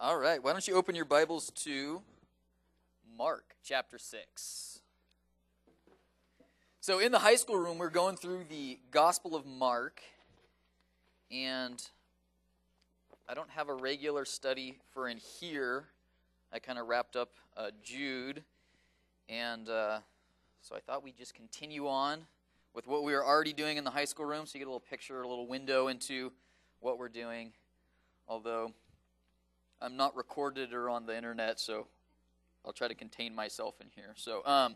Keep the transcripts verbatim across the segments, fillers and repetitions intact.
All right, why don't you open your Bibles to Mark chapter six. So in the high school room, we're going through the Gospel of Mark, and I don't have a regular study for in here. I kind of wrapped up uh, Jude, and uh, so I thought we'd just continue on with what we were already doing in the high school room, so you get a little picture, a little window into what we're doing, although I'm not recorded or on the internet, so I'll try to contain myself in here. So, um,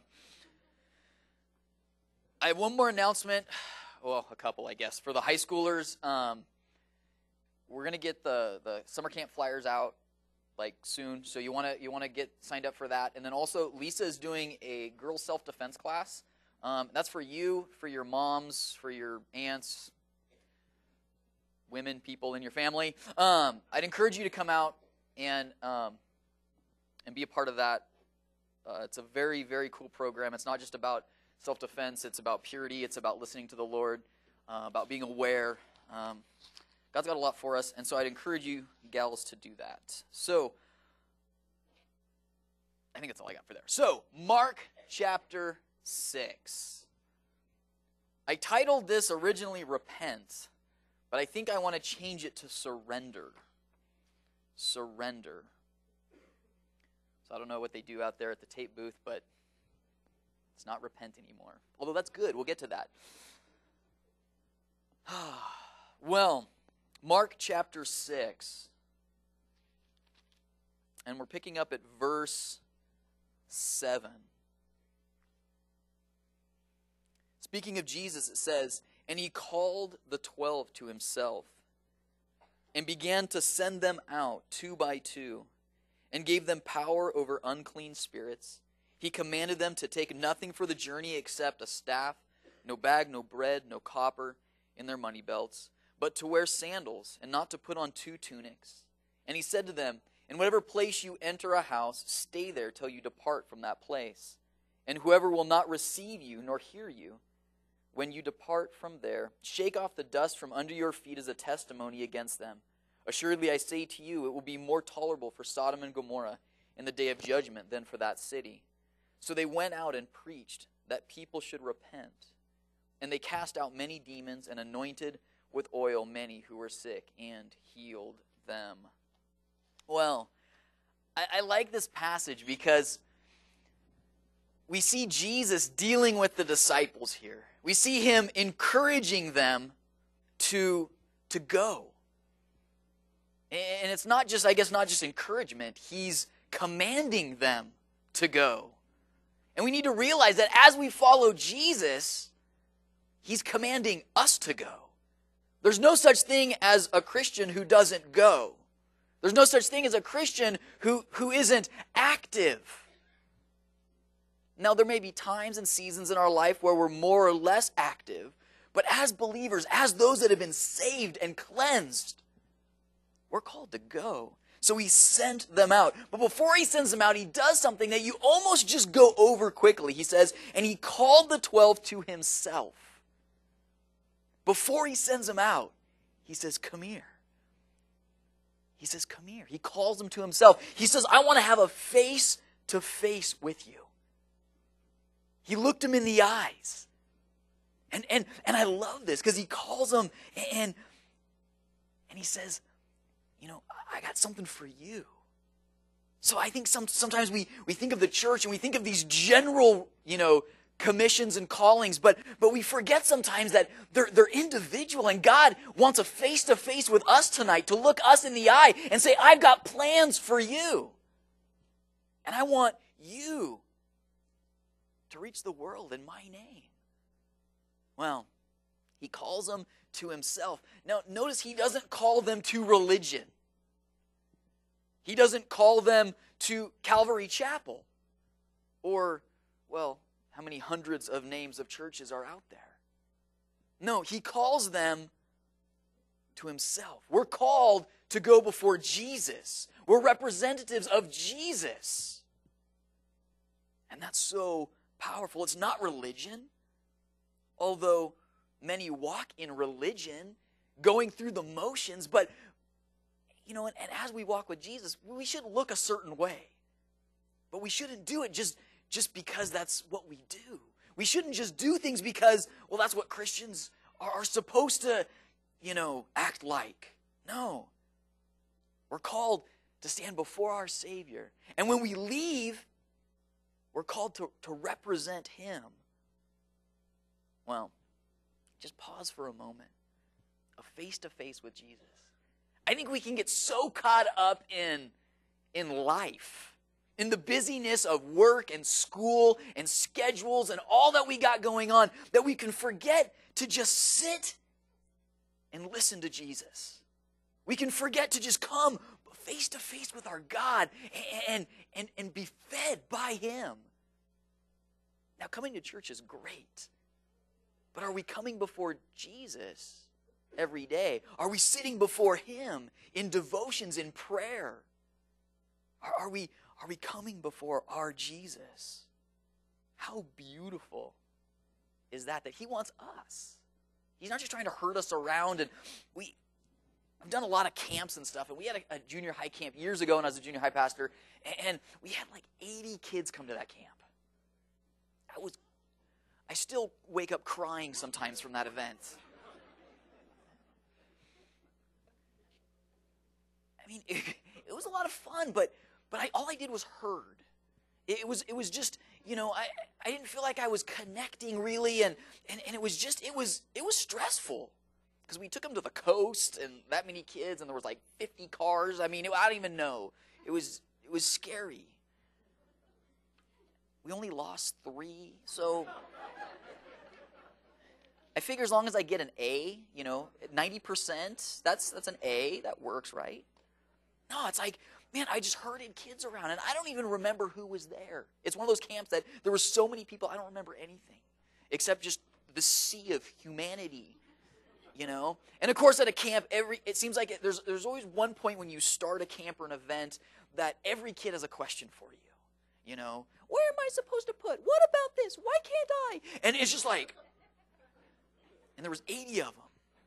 I have one more announcement. Well, a couple, I guess, for the high schoolers. Um, we're gonna get the the summer camp flyers out like soon, so you wanna you wanna get signed up for that. And then also, Lisa is doing a girls self defense class. Um, that's for you, for your moms, for your aunts, women, people in your family. Um, I'd encourage you to come out and um, and be a part of that. Uh, it's a very, very cool program. It's not just about self-defense. It's about purity. It's about listening to the Lord, uh, about being aware. Um, God's got a lot for us, and so I'd encourage you, gals, to do that. So, I think that's all I got for there. So, Mark chapter six. I titled this originally Repent, but I think I want to change it to Surrender. Surrender. So I don't know what they do out there at the tape booth, but it's not repent anymore. Although that's good. We'll get to that. Well, Mark chapter six. And we're picking up at verse seven. Speaking of Jesus, it says, "And he called the twelve to himself, and began to send them out two by two, and gave them power over unclean spirits. He commanded them to take nothing for the journey except a staff, no bag, no bread, no copper in their money belts, but to wear sandals, and not to put on two tunics. And he said to them, In whatever place you enter a house, stay there till you depart from that place. And whoever will not receive you nor hear you, when you depart from there, shake off the dust from under your feet as a testimony against them. Assuredly, I say to you, it will be more tolerable for Sodom and Gomorrah in the day of judgment than for that city." So they went out and preached that people should repent. And they cast out many demons and anointed with oil many who were sick and healed them. Well, I, I like this passage because we see Jesus dealing with the disciples here. We see him encouraging them to, to go. And it's not just, I guess, not just encouragement. He's commanding them to go. And we need to realize that as we follow Jesus, he's commanding us to go. There's no such thing as a Christian who doesn't go. There's no such thing as a Christian who, who isn't active. Now, there may be times and seasons in our life where we're more or less active, but as believers, as those that have been saved and cleansed, we're called to go. So he sent them out. But before he sends them out, he does something that you almost just go over quickly. He says, and he called the twelve to himself. Before he sends them out, he says, come here. He says, come here. He calls them to himself. He says, I want to have a face-to-face with you. He looked him in the eyes. And, and, and I love this because he calls them and, and he says, you know, I got something for you. So I think some, sometimes we, we think of the church and we think of these general, you know, commissions and callings, but, but we forget sometimes that they're, they're individual, and God wants a face-to-face with us tonight to look us in the eye and say, I've got plans for you. And I want you to reach the world in my name. Well, he calls them to himself. Now, notice he doesn't call them to religion. He doesn't call them to Calvary Chapel. Or, well, how many hundreds of names of churches are out there? No, he calls them to himself. We're called to go before Jesus. We're representatives of Jesus. And that's so powerful. It's not religion. Although many walk in religion, going through the motions, but you know, and, and as we walk with Jesus, we should look a certain way. But we shouldn't do it just, just because that's what we do. We shouldn't just do things because, well, that's what Christians are, are supposed to, you know, act like. No. We're called to stand before our Savior. And when we leave, we're called to, to represent Him. Well, just pause for a moment. A face-to-face with Jesus. I think we can get so caught up in, in life, in the busyness of work and school and schedules and all that we got going on, that we can forget to just sit and listen to Jesus. We can forget to just come face to face with our God and, and, and be fed by Him. Now, coming to church is great, but are we coming before Jesus every day? Are we sitting before Him in devotions, in prayer? Are, are we Are we coming before our Jesus? How beautiful is that, that He wants us. He's not just trying to herd us around. And we, I've done a lot of camps and stuff, and we had a, a junior high camp years ago when I was a junior high pastor, and we had like eighty kids come to that camp. I was, I still wake up crying sometimes from that event. I mean, it, it was a lot of fun, but But I, all I did was herd. It, it was it was just, you know, I, I didn't feel like I was connecting really, and, and, and it was just, it was it was stressful. Because we took them to the coast, and that many kids, and there was like fifty cars. I mean, it, I don't even know. It was it was scary. We only lost three, so I figure as long as I get an A, you know, ninety percent, that's that's an A, that works, right? No, it's like, man, I just herded kids around, and I don't even remember who was there. It's one of those camps that there were so many people, I don't remember anything, except just the sea of humanity, you know? And, of course, at a camp, every it seems like it, there's, there's always one point when you start a camp or an event that every kid has a question for you, you know? Where am I supposed to put? What about this? Why can't I? And it's just like, and there was eighty of them.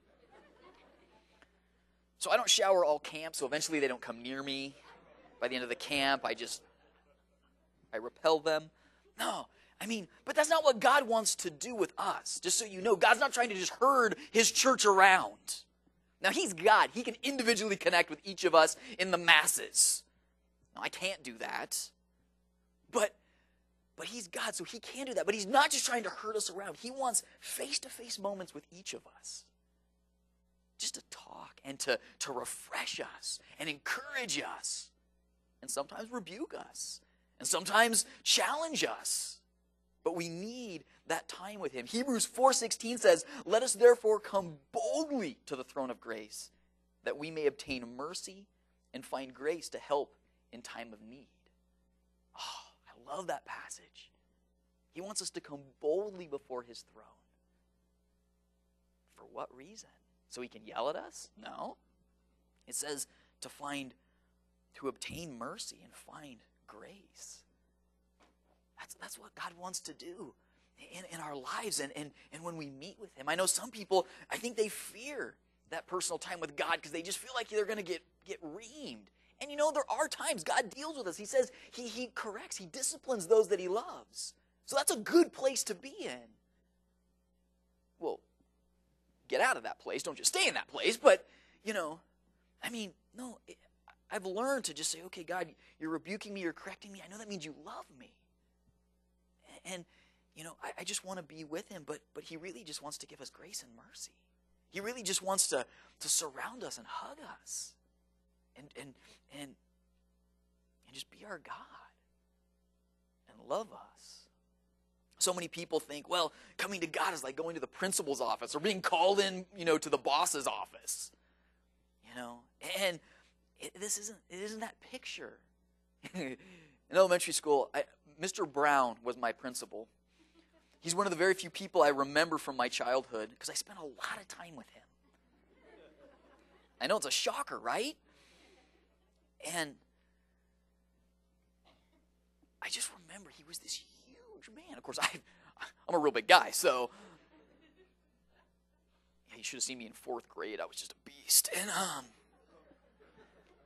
So I don't shower all camp, so eventually they don't come near me. By the end of the camp, I just, I repel them. No, I mean, but that's not what God wants to do with us. Just so you know, God's not trying to just herd His church around. Now, He's God. He can individually connect with each of us in the masses. Now, I can't do that. But, but He's God, so He can do that. But He's not just trying to herd us around. He wants face-to-face moments with each of us. Just to talk and to, to refresh us and encourage us. And sometimes rebuke us. And sometimes challenge us. But we need that time with Him. Hebrews four sixteen says, "Let us therefore come boldly to the throne of grace, that we may obtain mercy and find grace to help in time of need." Oh, I love that passage. He wants us to come boldly before His throne. For what reason? So He can yell at us? No. It says to find, to obtain mercy and find grace. That's, that's what God wants to do in, in our lives and, and, and when we meet with Him. I know some people, I think they fear that personal time with God because they just feel like they're going to get, get reamed. And you know, there are times God deals with us. He says he, he corrects, He disciplines those that He loves. So that's a good place to be in. Well, get out of that place. Don't just stay in that place. But, you know, I mean, no, it, I've learned to just say, okay, God, you're rebuking me, you're correcting me. I know that means you love me. And, and you know, I, I just want to be with Him, but but He really just wants to give us grace and mercy. He really just wants to, to surround us and hug us and, and, and, and just be our God and love us. So many people think, well, coming to God is like going to the principal's office or being called in, you know, to the boss's office. You know, and it, this isn't, it isn't that picture. In elementary school, I, Mister Brown was my principal. He's one of the very few people I remember from my childhood because I spent a lot of time with him. I know it's a shocker, right? And I just remember he was this huge man. Of course, I, I'm a real big guy, so yeah, you should have seen me in fourth grade. I was just a beast. And um,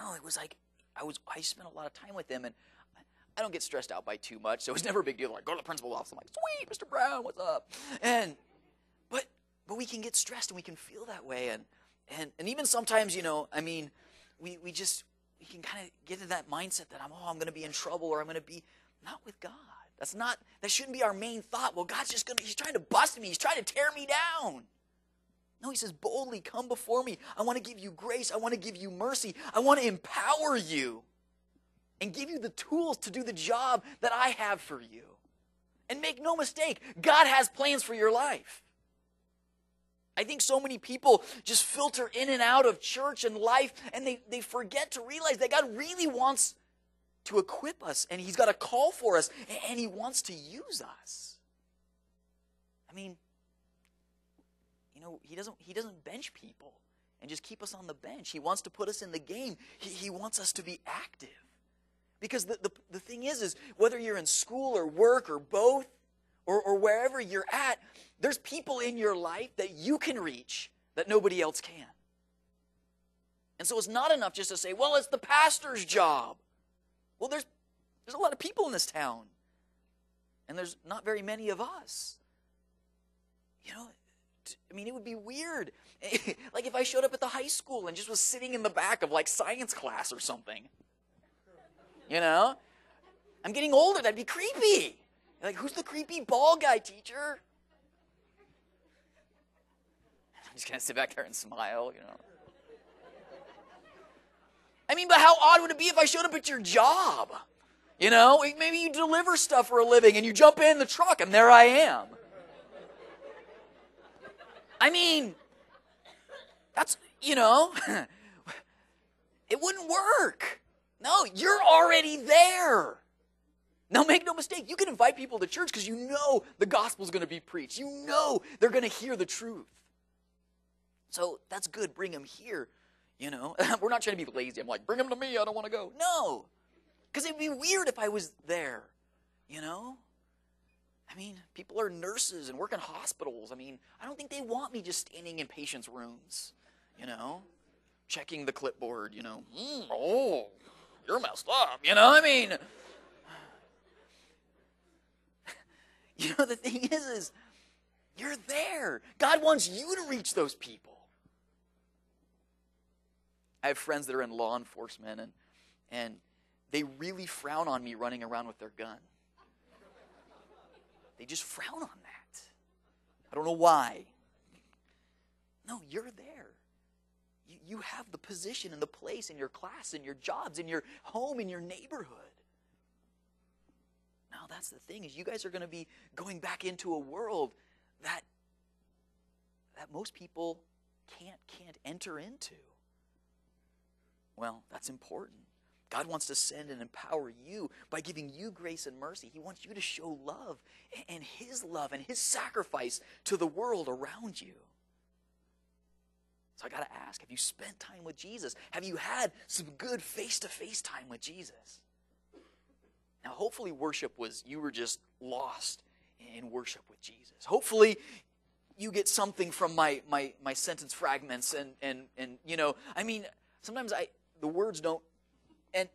know, it was like, I was I spent a lot of time with him, and I don't get stressed out by too much, so it's never a big deal. Like, go to the principal's office. I'm like, sweet, Mister Brown, what's up? And, but, but we can get stressed, and we can feel that way, and, and, and even sometimes, you know, I mean, we, we just, we can kind of get into that mindset that I'm, oh, I'm going to be in trouble, or I'm going to be, not with God. That's not, that shouldn't be our main thought. Well, God's just going to, he's trying to bust me. He's trying to tear me down. No, he says, boldly come before me. I want to give you grace. I want to give you mercy. I want to empower you and give you the tools to do the job that I have for you. And make no mistake, God has plans for your life. I think so many people just filter in and out of church and life, and they, they forget to realize that God really wants to equip us, and he's got a call for us, and he wants to use us. I mean, you know, he doesn't, he doesn't bench people and just keep us on the bench. He wants to put us in the game. He, he wants us to be active. Because the, the, the thing is, is whether you're in school or work or both, or, or wherever you're at, there's people in your life that you can reach that nobody else can. And so it's not enough just to say, well, it's the pastor's job. Well, there's, there's a lot of people in this town, and there's not very many of us. You know, I mean, it would be weird. Like if I showed up at the high school and just was sitting in the back of like science class or something. You know? I'm getting older. That'd be creepy. Like, who's the creepy bald guy, teacher? I'm just going to sit back there and smile, you know. I mean, but how odd would it be if I showed up at your job? You know, maybe you deliver stuff for a living and you jump in the truck and there I am. I mean, that's, you know, it wouldn't work. No, you're already there. Now, make no mistake, you can invite people to church because you know the gospel's going to be preached. You know they're going to hear the truth. So that's good. Bring them here, you know. We're not trying to be lazy. I'm like, bring them to me. I don't want to go. No, because it'd be weird if I was there, you know. I mean, people are nurses and work in hospitals. I mean, I don't think they want me just standing in patients' rooms, you know, checking the clipboard, you know. Mm, oh, you're messed up, you know. I mean, you know, the thing is, is you're there. God wants you to reach those people. I have friends that are in law enforcement, and and they really frown on me running around with their gun. They just frown on that. I don't know why. No, you're there. You, you have the position and the place in your class, in your jobs, in your home, in your neighborhood. Now, that's the thing, is you guys are going to be going back into a world that, that most people can't, can't enter into. Well, that's important. God wants to send and empower you by giving you grace and mercy. He wants you to show love and his love and his sacrifice to the world around you. So I got to ask, have you spent time with Jesus? Have you had some good face-to-face time with Jesus? Now, hopefully worship was, you were just lost in worship with Jesus. Hopefully you get something from my my, my sentence fragments and, and, and, you know, I mean, sometimes I the words don't, and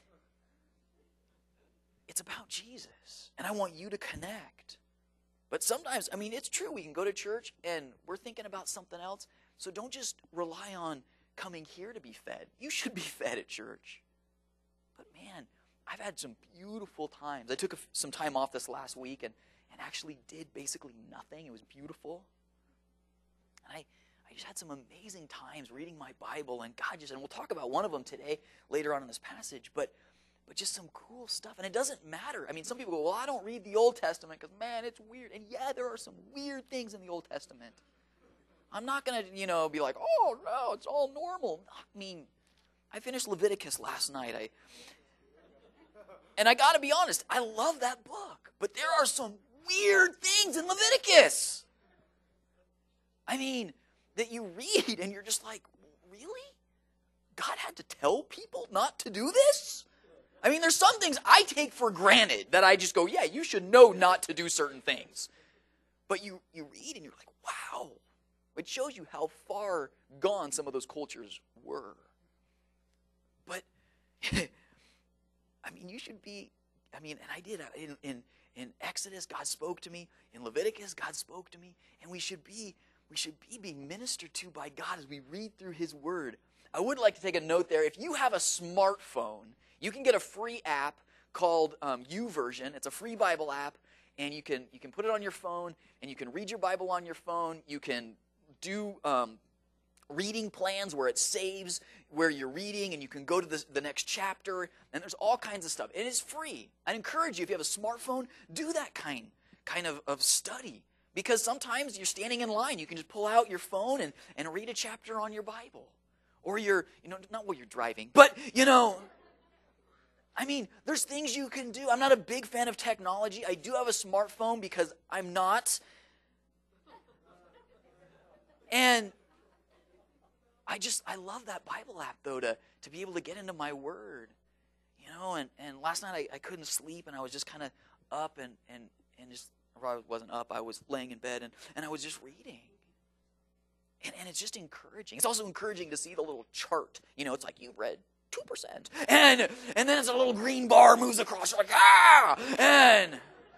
it's about Jesus. And I want you to connect. But sometimes, I mean, it's true. We can go to church and we're thinking about something else. So don't just rely on coming here to be fed. You should be fed at church. But man, I've had some beautiful times. I took a, some time off this last week and, and actually did basically nothing. It was beautiful. And I, I just had some amazing times reading my Bible, and God just, and we'll talk about one of them today, later on in this passage, but but just some cool stuff. And it doesn't matter. I mean, some people go, well, I don't read the Old Testament because, man, it's weird. And yeah, there are some weird things in the Old Testament. I'm not going to, you know, be like, oh, no, it's all normal. I mean, I finished Leviticus last night. I And I got to be honest, I love that book. But there are some weird things in Leviticus. I mean, that you read and you're just like, really? God had to tell people not to do this? I mean, there's some things I take for granted that I just go, yeah, you should know not to do certain things. But you, you read and you're like, wow. It shows you how far gone some of those cultures were. But should be, I mean, and I did, in, in, in Exodus, God spoke to me. In Leviticus, God spoke to me. And we should be, we should be being ministered to by God as we read through his word. I would like to take a note there. If you have a smartphone, you can get a free app called um, YouVersion. It's a free Bible app, and you can, you can put it on your phone, and you can read your Bible on your phone. You can do um, reading plans where it saves where you're reading, and you can go to the, the next chapter, and there's all kinds of stuff. It is free. I encourage you, if you have a smartphone, do that kind, kind of, of study, because sometimes you're standing in line. You can just pull out your phone and, and read a chapter on your Bible. Or you're, you know, not while you're driving, but, you know, I mean, there's things you can do. I'm not a big fan of technology. I do have a smartphone because I'm not. And I just, I love that Bible app, though, to, to be able to get into my word, you know, and, and last night I, I couldn't sleep, and I was just kind of up and, and, and just, or I wasn't up, I was laying in bed, and, and I was just reading. And, and it's just encouraging. It's also encouraging to see the little chart. You know, it's like, you read two percent. And, and then it's a little green bar moves across, you're like, ah! And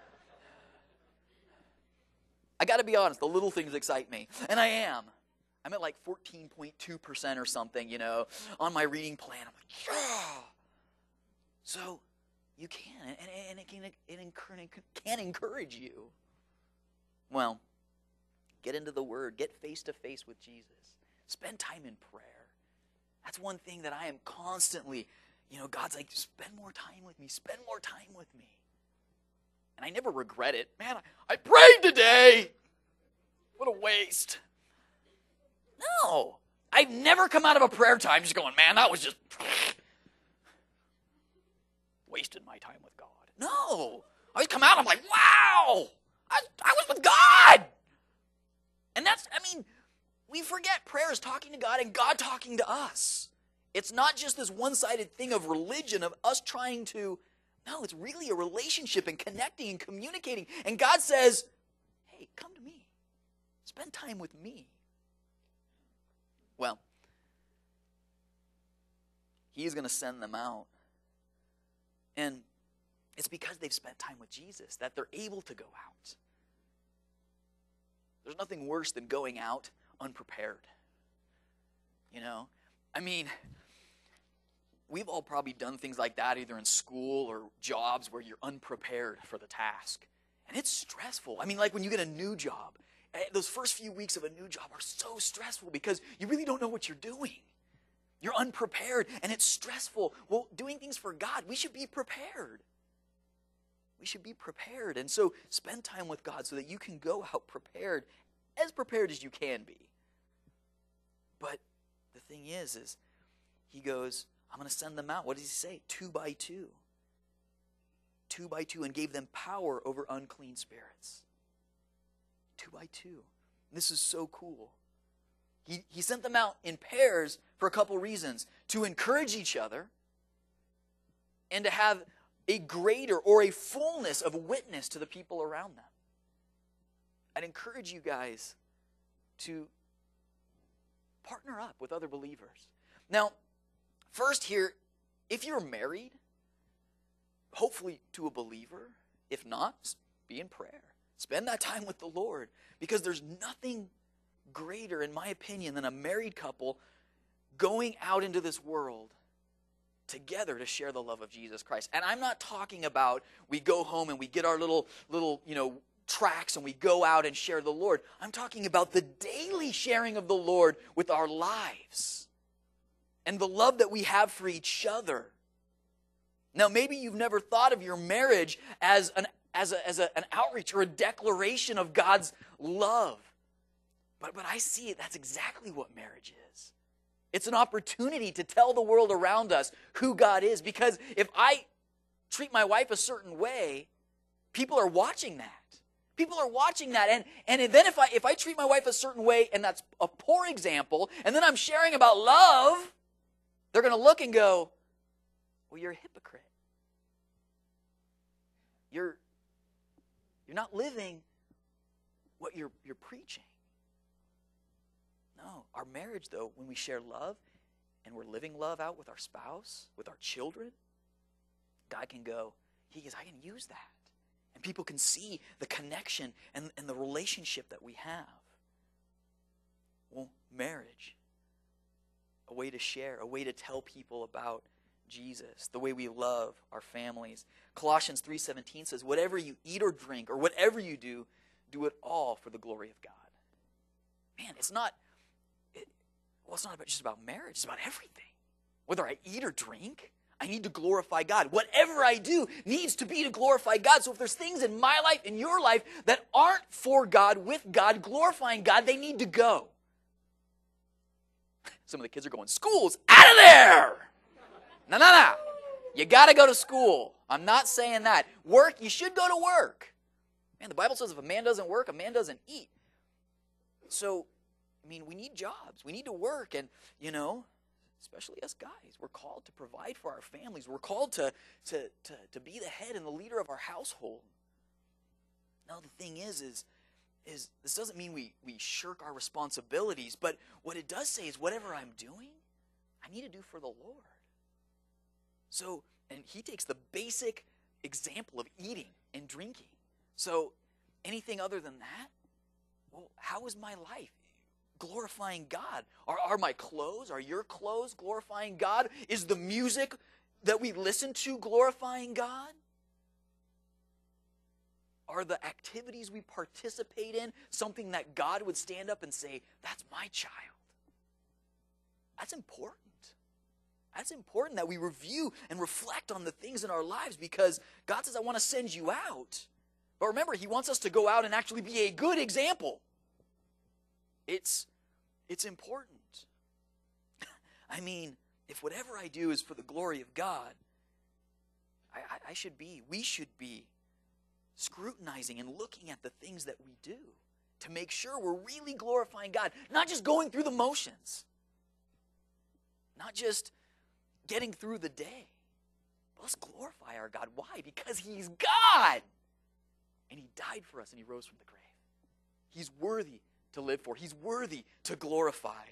I got to be honest, the little things excite me, and I am. I'm at like fourteen point two percent or something, you know, on my reading plan. I'm like, yeah. So you can, and, and it, can, it can encourage you. Well, get into the Word. Get face-to-face with Jesus. Spend time in prayer. That's one thing that I am constantly, you know, God's like, spend more time with me. Spend more time with me. And I never regret it. Man, I, I prayed today. What a waste. No, I've never come out of a prayer time just going, man, that was just wasted my time with God. No, I always come out, I'm like, wow, I, I was with God. And that's, I mean, we forget prayer is talking to God and God talking to us. It's not just this one-sided thing of religion, of us trying to, no, it's really a relationship and connecting and communicating. And God says, hey, come to me. Spend time with me. Well, he's going to send them out. And it's because they've spent time with Jesus that they're able to go out. There's nothing worse than going out unprepared. You know? I mean, we've all probably done things like that either in school or jobs where you're unprepared for the task. And it's stressful. I mean, like when you get a new job. Those first few weeks of a new job are so stressful because you really don't know what you're doing. You're unprepared, and it's stressful. Well, doing things for God, we should be prepared. We should be prepared. And so spend time with God so that you can go out prepared, as prepared as you can be. But the thing is, is he goes, I'm going to send them out. What does he say? Two by two. Two by two, and gave them power over unclean spirits. Two by two. This is so cool. He, he sent them out in pairs for a couple reasons. To encourage each other and to have a greater or a fullness of witness to the people around them. I'd encourage you guys to partner up with other believers. Now, first here, if you're married, hopefully to a believer. If not, be in prayer. Spend that time with the Lord, because there's nothing greater, in my opinion, than a married couple going out into this world together to share the love of Jesus Christ. And I'm not talking about we go home and we get our little, little, you know, tracts and we go out and share the Lord. I'm talking about the daily sharing of the Lord with our lives and the love that we have for each other. Now, maybe you've never thought of your marriage as an as a, as a, an outreach or a declaration of God's love. But, but I see it, that's exactly what marriage is. It's an opportunity to tell the world around us who God is. Because if I treat my wife a certain way, people are watching that. People are watching that. And, and then if I, if I treat my wife a certain way, and that's a poor example, and then I'm sharing about love, they're going to look and go, well, you're a hypocrite. You're, you're not living what you're, you're preaching. No, our marriage, though, when we share love and we're living love out with our spouse, with our children, God can go, he goes, I can use that. And people can see the connection and, and the relationship that we have. Well, marriage, a way to share, a way to tell people about Jesus, the way we love our families. Colossians three seventeen says, whatever you eat or drink or whatever you do, do it all for the glory of God. Man, it's not, it, well, it's not about, just about marriage. It's about everything. Whether I eat or drink, I need to glorify God. Whatever I do needs to be to glorify God. So if there's things in my life, in your life, that aren't for God, with God, glorifying God, they need to go. Some of the kids are going, school's out of there! No, no, no. You got to go to school. I'm not saying that. Work, you should go to work. Man, the Bible says if a man doesn't work, a man doesn't eat. So, I mean, we need jobs. We need to work. And, you know, especially us guys, we're called to provide for our families. We're called to, to, to, to be the head and the leader of our household. Now, the thing is, is, is this doesn't mean we, we shirk our responsibilities, but what it does say is whatever I'm doing, I need to do for the Lord. So, and he takes the basic example of eating and drinking. So, anything other than that, well, how is my life glorifying God? Are, are my clothes, are your clothes glorifying God? Is the music that we listen to glorifying God? Are the activities we participate in something that God would stand up and say, that's my child? That's important. That's important that we review and reflect on the things in our lives, because God says, I want to send you out. But remember, he wants us to go out and actually be a good example. It's, it's important. I mean, if whatever I do is for the glory of God, I, I, I should be, we should be scrutinizing and looking at the things that we do to make sure we're really glorifying God, not just going through the motions, not just getting through the day. But let's glorify our God. Why? Because he's God. And he died for us and he rose from the grave. He's worthy to live for. He's worthy to glorify.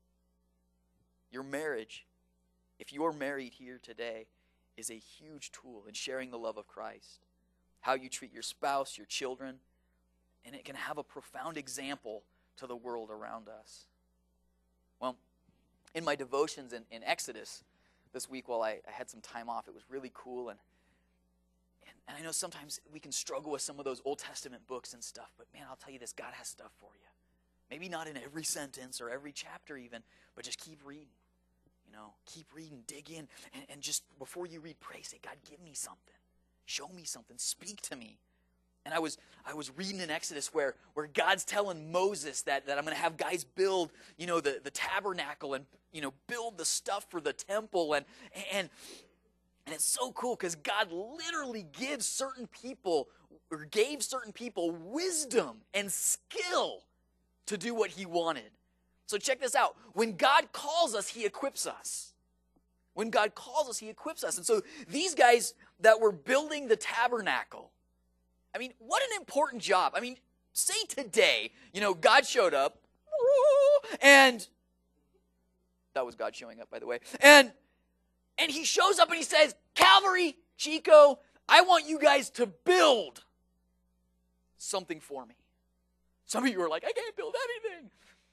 Your marriage, if you're married here today, is a huge tool in sharing the love of Christ. How you treat your spouse, your children, and it can have a profound example to the world around us. Well, in my devotions in, in Exodus this week while I, I had some time off, it was really cool. And, and, and I know sometimes we can struggle with some of those Old Testament books and stuff, but man, I'll tell you this, God has stuff for you. Maybe not in every sentence or every chapter even, but just keep reading. You know, keep reading, dig in, and, and just before you read, pray, say, God, give me something. Show me something. Speak to me. And I was I was reading in Exodus where, where God's telling Moses that, that I'm going to have guys build, you know, the, the tabernacle and, you know, build the stuff for the temple. And, and, and it's so cool because God literally gives certain people, or gave certain people wisdom and skill to do what he wanted. So check this out. When God calls us, he equips us. When God calls us, he equips us. And so these guys that were building the tabernacle, I mean, what an important job. I mean, say today, you know, God showed up, and that was God showing up, by the way, and and he shows up and he says, Calvary, Chico, I want you guys to build something for me. Some of you are like, I can't build anything.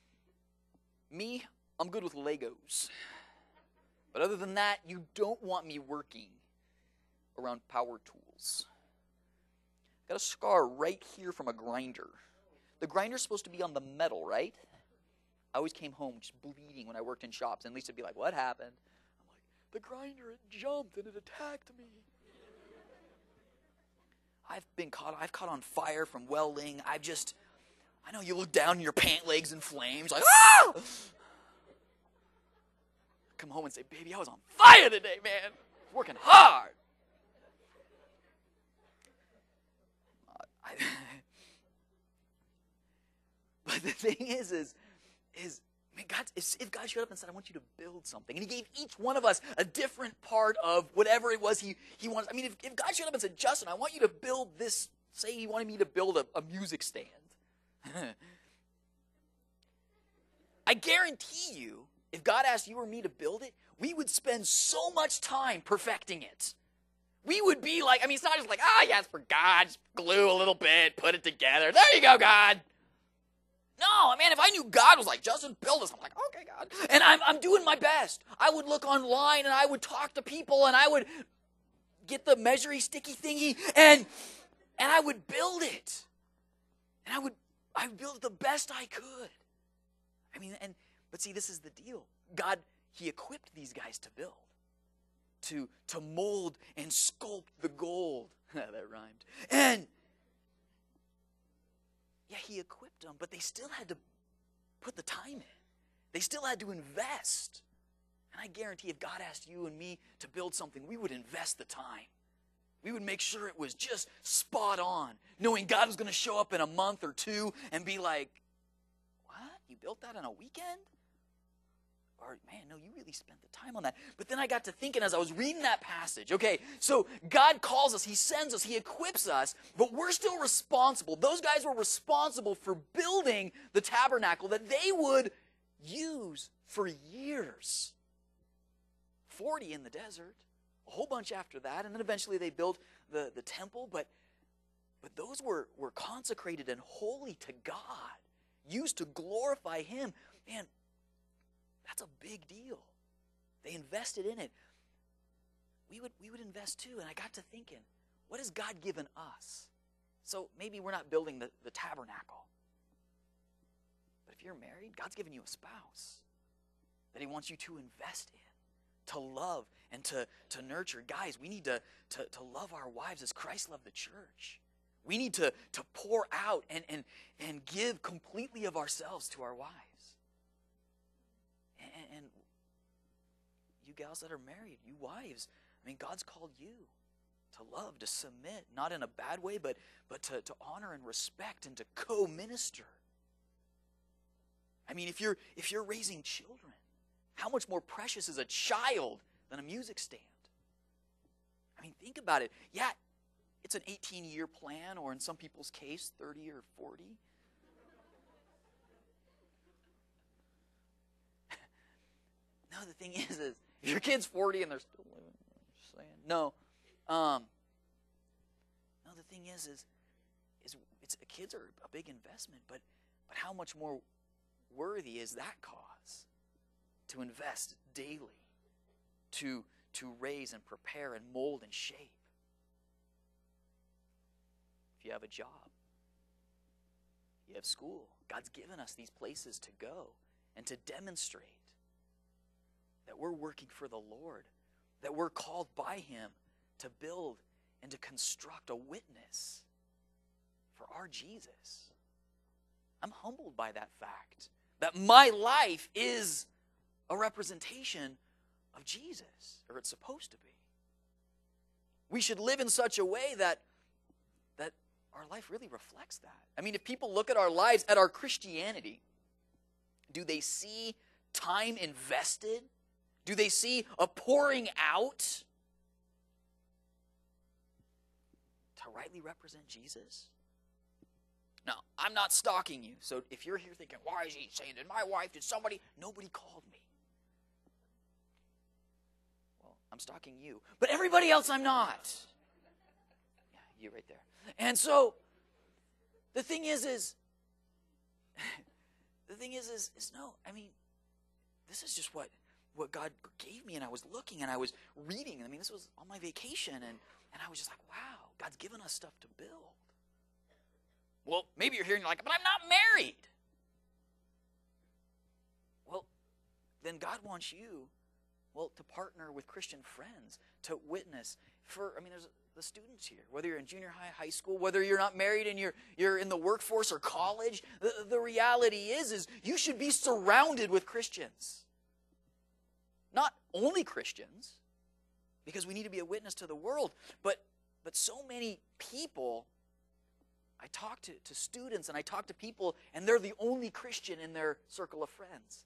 Me, I'm good with Legos. But other than that, you don't want me working around power tools. Got a scar right here from a grinder. The grinder's supposed to be on the metal, right? I always came home just bleeding when I worked in shops, and Lisa would be like, what happened? I'm like, the grinder, it jumped and it attacked me. I've been caught, I've caught on fire from welding. I've just, I know you look down and your pant legs in flames, like, ah! Come home and say, baby, I was on fire today, man. Working hard. Uh, I, but the thing is, is, is man, God, if, if God showed up and said, I want you to build something, and he gave each one of us a different part of whatever it was he, he wanted. I mean, if, if God showed up and said, Justin, I want you to build this, say he wanted me to build a, a music stand. I guarantee you, if God asked you or me to build it, we would spend so much time perfecting it. we would be like, I mean, it's not just like, ah, oh, yeah, it's for God. Just glue a little bit, put it together. There you go, God. No, man, if I knew God was like, Justin, build this, I'm like, okay, God. And I'm, I'm doing my best. I would look online and I would talk to people and I would get the measuring sticky thingy and and I would build it. And I would I would build it the best I could. I mean, and but see, this is the deal. God, he equipped these guys to build, to, to mold and sculpt the gold. That rhymed. And yeah, he equipped them, but they still had to put the time in. They still had to invest. And I guarantee if God asked you and me to build something, we would invest the time. We would make sure it was just spot on, knowing God was going to show up in a month or two and be like, what? You built that in a weekend? Or, man, no, you really spent the time on that. But then I got to thinking as I was reading that passage, okay, so God calls us, he sends us, he equips us, but we're still responsible. Those guys were responsible for building the tabernacle that they would use for years. forty in the desert, a whole bunch after that, and then eventually they built the, the temple, but, but those were, were consecrated and holy to God, used to glorify him. Man, that's a big deal. They invested in it. We would, we would invest too, and I got to thinking, what has God given us? So maybe we're not building the, the tabernacle, but if you're married, God's given you a spouse that he wants you to invest in, to love and to, to nurture. Guys, we need to, to, to love our wives as Christ loved the church. We need to, to pour out and, and, and give completely of ourselves to our wives. And, and you gals that are married, you wives, I mean, God's called you to love, to submit, not in a bad way, but, but to, to honor and respect and to co-minister. I mean, if you're, if you're raising children, how much more precious is a child than a music stand? I mean, think about it. Yeah, it's an eighteen-year plan, or in some people's case, thirty or forty. No, the thing is, is if your kid's forty and they're still living, I'm just saying. No. Um, no, the thing is, is, is it's, kids are a big investment, but, but how much more worthy is that cause? To invest daily, to, to raise and prepare and mold and shape. If you have a job, you have school, God's given us these places to go and to demonstrate that we're working for the Lord, that we're called by him to build and to construct a witness for our Jesus. I'm humbled by that fact, that my life is a representation of Jesus, or it's supposed to be. We should live in such a way that, that our life really reflects that. I mean, if people look at our lives, at our Christianity, do they see time invested? Do they see a pouring out to rightly represent Jesus? Now, I'm not stalking you, so if you're here thinking, why is he saying that? My wife, did somebody? Nobody called me. I'm stalking you. But everybody else I'm not. Yeah, you right there. And so, the thing is, is, the thing is, is, is no, I mean, this is just what, what God gave me, and I was looking, and I was reading, I mean, this was on my vacation, and, and I was just like, wow, God's given us stuff to build. Well, maybe you're hearing like, but I'm not married. Well, then God wants you, well, to partner with Christian friends, to witness for, I mean, there's the students here, whether you're in junior high, high school, whether you're not married and you're, you're in the workforce or college, the, the reality is, is you should be surrounded with Christians. Not only Christians, because we need to be a witness to the world, but, but so many people, I talk to, to students and I talk to people, and they're the only Christian in their circle of friends.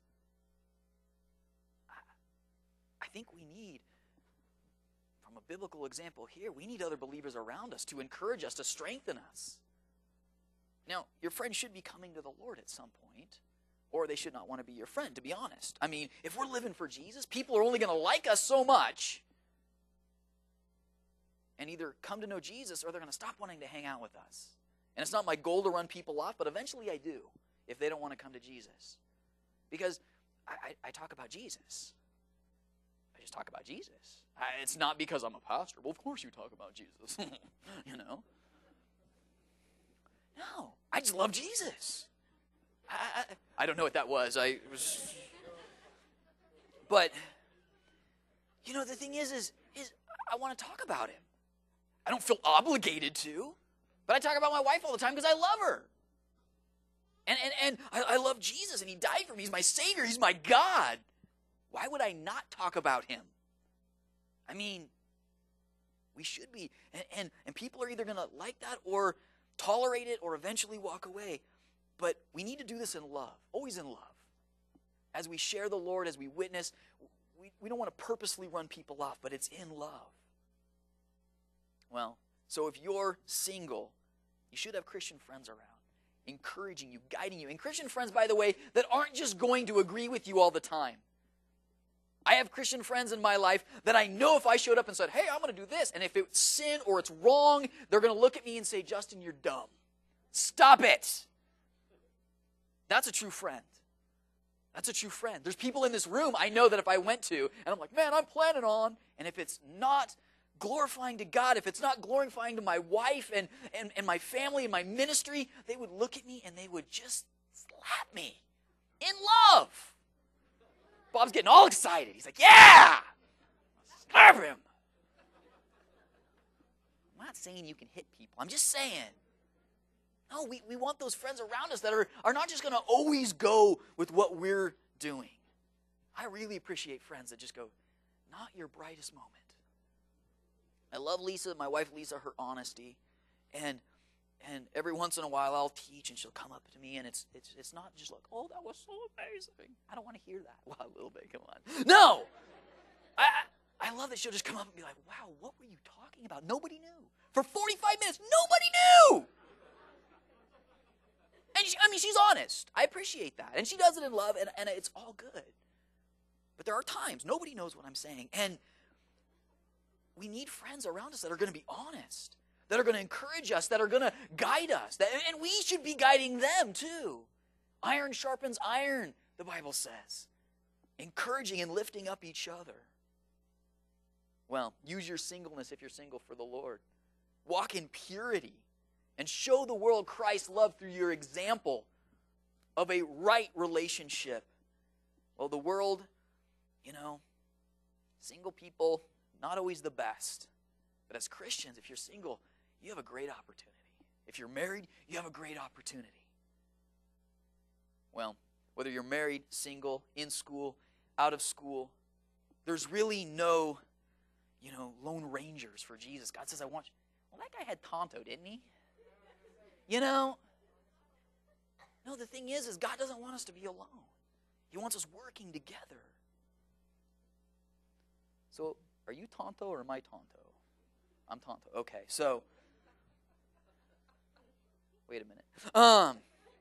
I think we need, from a biblical example here, we need other believers around us to encourage us, to strengthen us. Now, your friend should be coming to the Lord at some point, or they should not want to be your friend, to be honest. I mean, if we're living for Jesus, people are only going to like us so much. and either come to know Jesus or they're going to stop wanting to hang out with us. And it's not my goal to run people off, but eventually I do if they don't want to come to Jesus. Because I, I, I talk about Jesus. I just talk about Jesus. I, it's not because I'm a pastor. Well, of course you talk about Jesus. You know? No, I just love Jesus. I, I, I don't know what that was. I was... But, you know, the thing is, is, is I want to talk about him. I don't feel obligated to, but I talk about my wife all the time because I love her. And, and, and I, I love Jesus, and he died for me. He's my Savior. He's my God. Why would I not talk about him? I mean, we should be. And, and, and people are either going to like that or tolerate it or eventually walk away. But we need to do this in love, always in love. As we share the Lord, as we witness, we, we don't want to purposely run people off, but it's in love. Well, so if you're single, you should have Christian friends around, encouraging you, guiding you. And Christian friends, by the way, that aren't just going to agree with you all the time. I have Christian friends in my life that I know if I showed up and said, hey, I'm going to do this, and if it's sin or it's wrong, they're going to look at me and say, Justin, you're dumb. Stop it. That's a true friend. That's a true friend. There's people in this room I know that if I went to, and I'm like, man, I'm planning on, and if it's not glorifying to God, if it's not glorifying to my wife and, and, and my family and my ministry, they would look at me and they would just slap me in love. Bob's getting all excited. He's like, yeah! Slap him. I'm not saying you can hit people. I'm just saying. No, we, we want those friends around us that are, are not just going to always go with what we're doing. I really appreciate friends that just go, not your brightest moment. I love Lisa, my wife Lisa, her honesty. And and every once in a while I'll teach and she'll come up to me and it's it's it's not just like, oh, that was so amazing. I don't want to hear that. Well, a little bit, come on. No! I, I I love that she'll just come up and be like, wow, what were you talking about? Nobody knew. For forty-five minutes, nobody knew! And she, I mean, she's honest. I appreciate that. And she does it in love, and, and it's all good. But there are times nobody knows what I'm saying. And we need friends around us that are going to be honest, that are going to encourage us, that are going to guide us. That, and we should be guiding them too. Iron sharpens iron, the Bible says. Encouraging and lifting up each other. Well, use your singleness if you're single for the Lord. Walk in purity. And show the world Christ's love through your example of a right relationship. Well, the world, you know, single people, not always the best. But as Christians, if you're single, you have a great opportunity. If you're married, you have a great opportunity. Well, whether you're married, single, in school, out of school, there's really no, you know, lone rangers for Jesus. God says, I want you. Well, that guy had Tonto, didn't he? You know, no, the thing is, is God doesn't want us to be alone. He wants us working together. So, are you Tonto or am I Tonto? I'm Tonto. Okay, so, wait a minute. Um,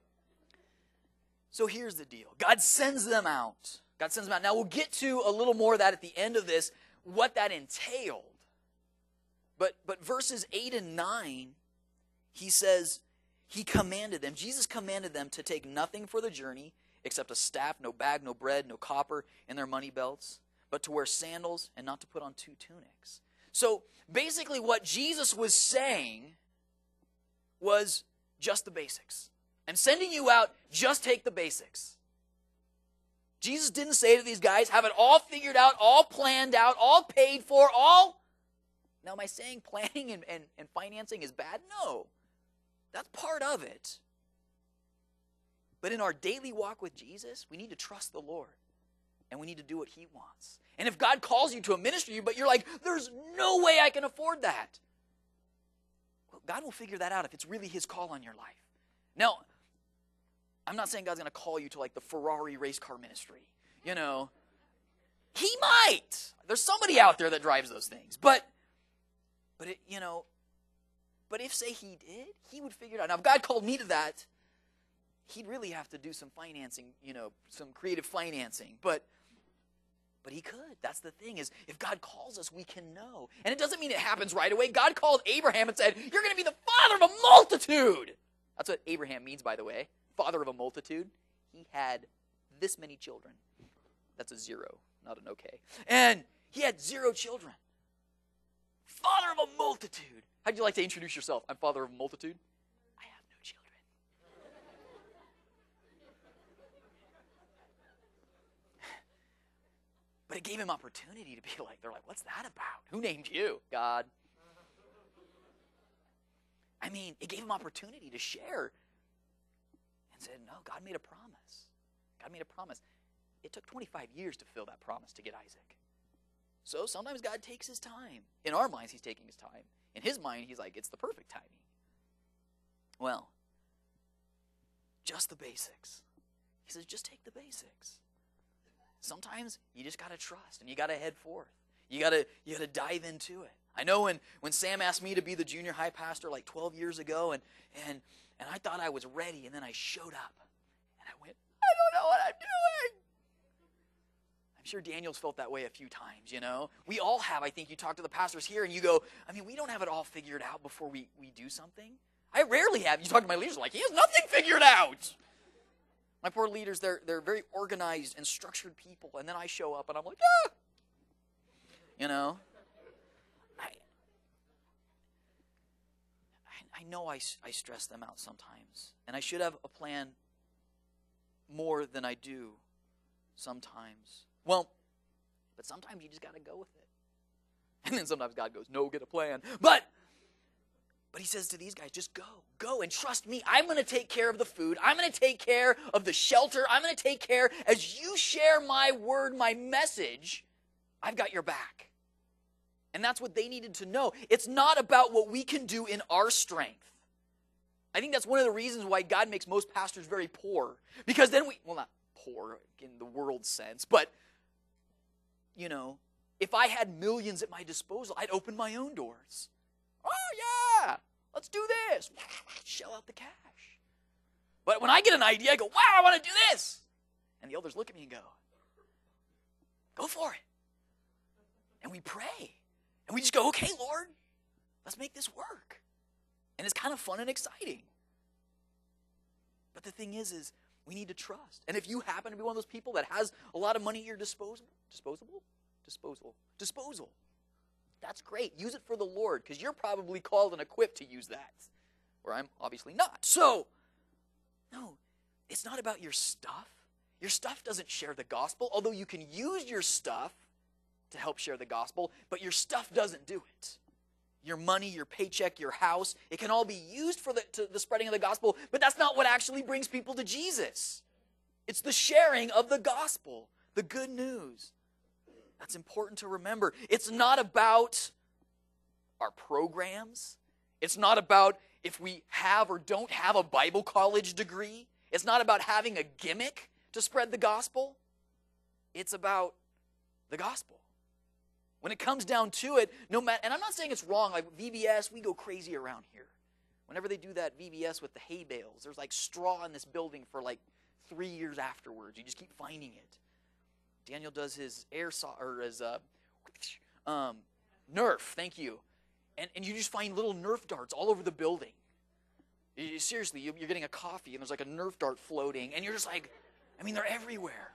so here's the deal. God sends them out. God sends them out. Now, we'll get to a little more of that at the end of this, what that entailed. But, but verses eight and nine, he says, he commanded them, Jesus commanded them to take nothing for the journey except a staff, no bag, no bread, no copper in their money belts, but to wear sandals and not to put on two tunics. So basically what Jesus was saying was just the basics. I'm sending you out, just take the basics. Jesus didn't say to these guys, have it all figured out, all planned out, all paid for, all... Now am I saying planning and, and, and financing is bad? No. That's part of it. But in our daily walk with Jesus, we need to trust the Lord. And we need to do what he wants. And if God calls you to a ministry, but you're like, there's no way I can afford that. Well, God will figure that out if it's really his call on your life. Now, I'm not saying God's going to call you to like the Ferrari race car ministry. You know, he might. There's somebody out there that drives those things. But, but it, you know, But if, say, he did, he would figure it out. Now, if God called me to that, he'd really have to do some financing, you know, some creative financing. But, But he could. That's the thing, is if God calls us, we can know. And it doesn't mean it happens right away. God called Abraham and said, you're going to be the father of a multitude. That's what Abraham means, by the way. Father of a multitude. He had this many children. That's a zero, not an okay. And he had zero children. Father of a multitude. How'd you like to introduce yourself? I'm father of a multitude. I have no children. But it gave him opportunity to be like, they're like, what's that about? Who named you? God. I mean, it gave him opportunity to share. And said, no, God made a promise. God made a promise. It took twenty-five years to fill that promise to get Isaac. So sometimes God takes his time. In our minds, he's taking his time. In his mind, he's like, it's the perfect timing. Well, just the basics. He says, just take the basics. Sometimes you just got to trust and you got to head forth. You got to you got to dive into it. I know when, when Sam asked me to be the junior high pastor like twelve years ago, and, and, and I thought I was ready, and then I showed up. And I went, I don't know what I'm doing. I'm sure Daniel's felt that way a few times, you know. We all have. I think you talk to the pastors here, and you go, I mean, we don't have it all figured out before we, we do something. I rarely have. You talk to my leaders, like, he has nothing figured out. My poor leaders, they're, they're very organized and structured people, and then I show up, and I'm like, ah! You know? I, I, I know I, I stress them out sometimes, and I should have a plan more than I do sometimes. Well, but sometimes you just got to go with it. And then sometimes God goes, no, get a plan. But But he says to these guys, just go. Go and trust me. I'm going to take care of the food. I'm going to take care of the shelter. I'm going to take care. As you share my word, my message, I've got your back. And that's what they needed to know. It's not about what we can do in our strength. I think that's one of the reasons why God makes most pastors very poor. Because then we, well, not poor in the world sense, but, you know, if I had millions at my disposal, I'd open my own doors. Oh, yeah, let's do this. Shell out the cash. But when I get an idea, I go, wow, I want to do this. And the elders look at me and go, go for it. And we pray. And we just go, okay, Lord, let's make this work. And it's kind of fun and exciting. But the thing is, is we need to trust. And if you happen to be one of those people that has a lot of money at your disposal, disposable? Disposal. Disposal. That's great. Use it for the Lord, because you're probably called and equipped to use that, where I'm obviously not. So, no, it's not about your stuff. Your stuff doesn't share the gospel, although you can use your stuff to help share the gospel, but your stuff doesn't do it. Your money, your paycheck, your house, it can all be used for the, to the spreading of the gospel, but that's not what actually brings people to Jesus. It's the sharing of the gospel, the good news. That's important to remember. It's not about our programs. It's not about if we have or don't have a Bible college degree. It's not about having a gimmick to spread the gospel. It's about the gospel. When it comes down to it, no matter, and I'm not saying it's wrong, like V B S, we go crazy around here. Whenever they do that V B S with the hay bales, there's like straw in this building for like three years afterwards. You just keep finding it. Daniel does his air saw, or his uh, um, Nerf, thank you. And, and you just find little Nerf darts all over the building. You, seriously, you, you're getting a coffee and there's like a Nerf dart floating, and you're just like, I mean, they're everywhere.